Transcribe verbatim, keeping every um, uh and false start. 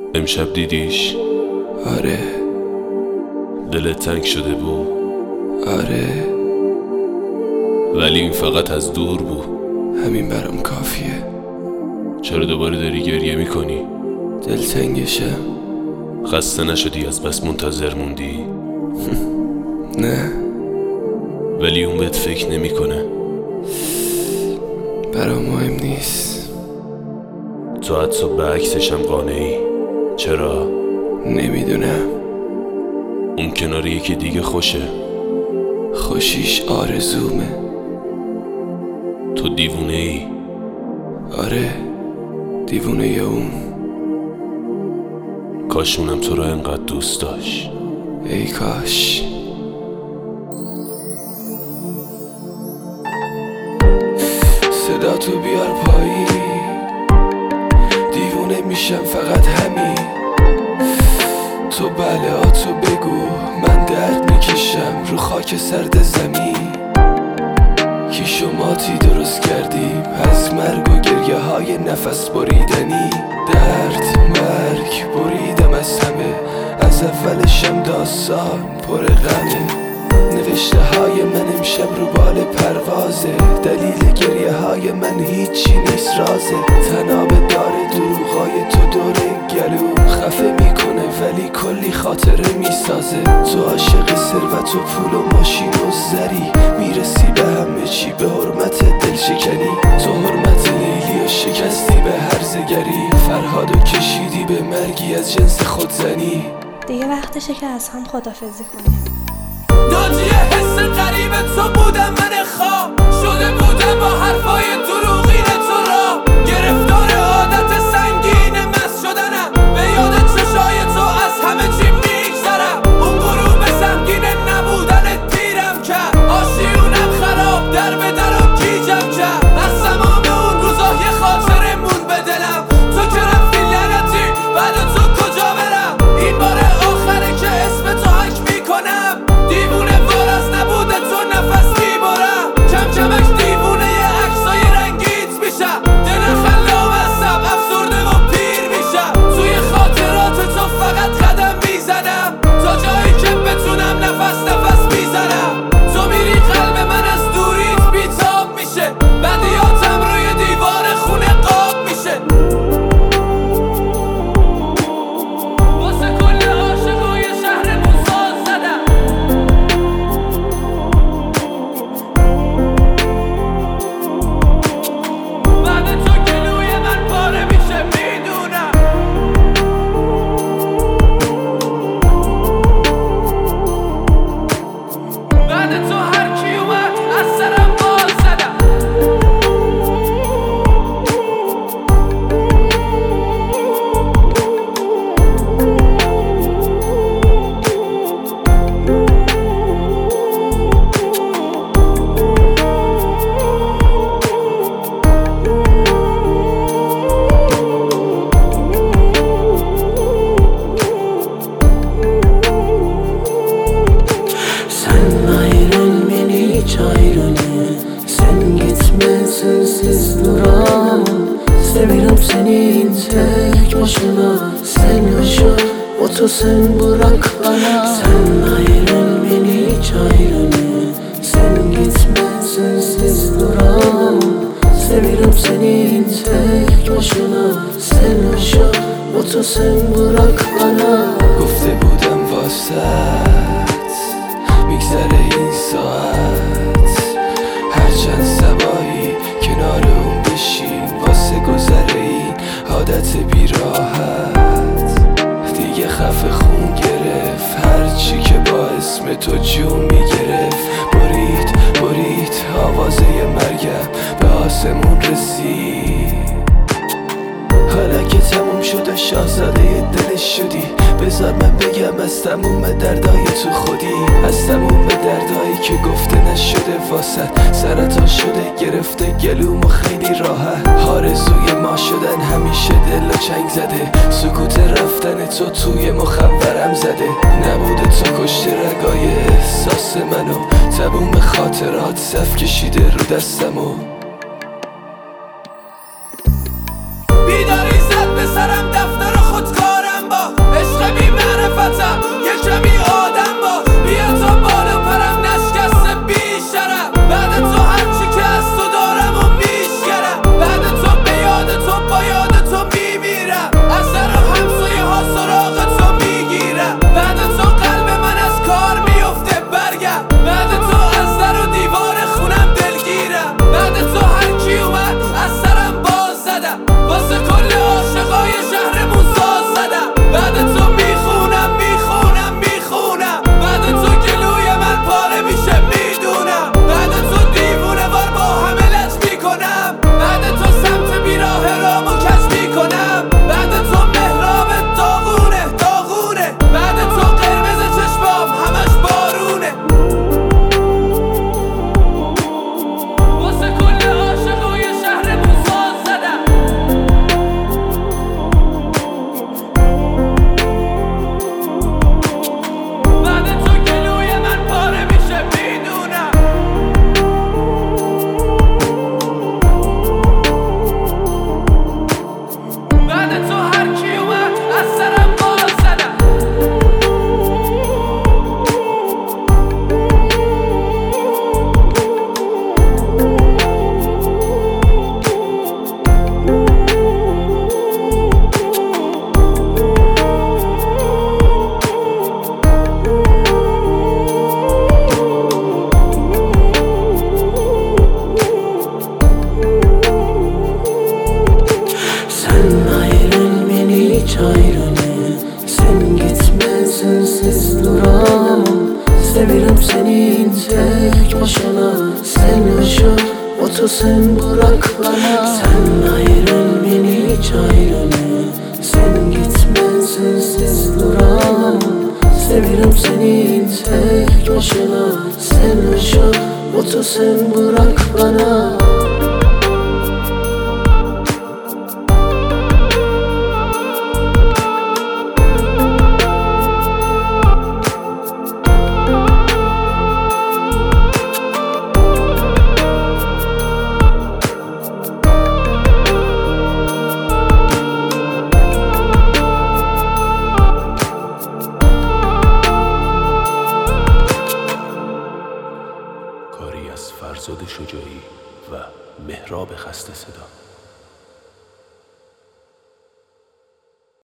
امشب دیدیش؟ آره. دلت تنگ شده بود؟ آره، ولی این فقط از دور بود. همین برام کافیه. چرا دوباره داری گریه میکنی؟ دلتنگشم. خسته نشدی از بس منتظر موندی؟ نه، ولی اون بهت فکر نمیکنه. برام مهم نیست. تو حتی به عکسشم قانعی. چرا؟ نمیدونم. اون کنار یکی دیگه خوشه. خوشیش آرزومه. تو دیوونه ای. آره، دیوونه یا اون. کاشونم تو رو انقدر دوست داشت. ای کاش. صدا تو بیار پایی، دیوونه میشم فقط همین. تو بله ها تو بگو، من درد میکشم رو خاک سرد زمین. کی شماتی درست کردیم از مرگ و گریه های نفس بریدنی. درد مرگ بریدم از همه، از اولشم داستان پر غمه. نوشته های من امشب رو بال پروازه، دلیل گریه های من هیچی نیست رازه. تناب داره دروغای تو دور گلو خفه میکنه ولی کلی خاطره میسازه. تو عاشق ثروت و پول و ماشین و زری، میرسی به همه چی به حرمت دل شکنی. تو حرمت لیلی و شکستی به هرزگری، فرهادو کشیدی به مرگی از جنس خودزنی. دیگه وقتشه که از هم خدافزی کنیم. ناجیه حس غریب تو بودم، من خواب شده بودم با حرفای دروغین تو را. گرفتار عادت سنگین مست شدنم، به یاد چشای تو از همه چی میگذرم. اون غروب سنگین نبودن دیرم کرد، آشیونم خراب در به در و گیجم کرد. از تمام اون روزا یه خاطره مون به دلم، تو که رفتی لعنتی بعد تو کجا برم. این بار آخره که اسم تو حک میکنم، دیوونه وار از نبوده تو نفس میبرم. کم کمش دیوونه یه عکسای رنگیت میشم، دل خلام هستم افسرده و پیر میشم. توی خاطرات تو فقط قدم میزنم، تا جایی که بتونم نفس نفس میزنم. تو میری قلب من از دوریت بیتاب میشه، بدیاتم روی دیوار خونه قاب میشه. واسه کل عاشقای شهرمون ساز زدم. بعد تو گلوی من پاره میشه میدونم. بعد تو هر کی اومد از سرم باز زدم. Sen ayrıl beni hiç ayrılma. Sen gitme sensiz duramam. Seviyorum seni tek başına. Sen yaşa otur sen bırak bana. Sen ayrıl beni hiç ayrılma. Sen gitme sensiz duramam. Seviyorum seni tek başına. Sen yaşa otur sen bırak bana. گفته بودم واسط میگذره این ساعت، هرچند سبایی کنار اون بشین واسه گذره این عادت بیراحت. دیگه خفه خون گرفت هرچی که با اسم تو جون میگرفت. برید برید آوازه مرگم به آسمون رسید. حالا که تموم شده شاهزاده دلش شدی، بذار من بگم از تموم دردای تو خودی. از تموم دردایی که گفته نشده واسد، سرطان شده گرفته گلوم و خیلی راحت. آرزوی ما شدن همیشه دل و چنگ زده، سکوت رفتن تو توی مخورم زده. نبوده تو کشته رگای احساس منو، تموم خاطرات صف کشیده رو دستمو. بیداری زد به سرم دفتر خودکارم ayrını. Sen gitme sensiz duramam. Severim senin tek başına. Sen yaşa otur sen bırak bana. Sen ayrıl beni hiç ayrını. Sen gitme sensiz duramam. Severim senin tek başına. Sen yaşa otur sen bırak bana. کاری از فرزاد شجاعی و مهراب خسته صدا.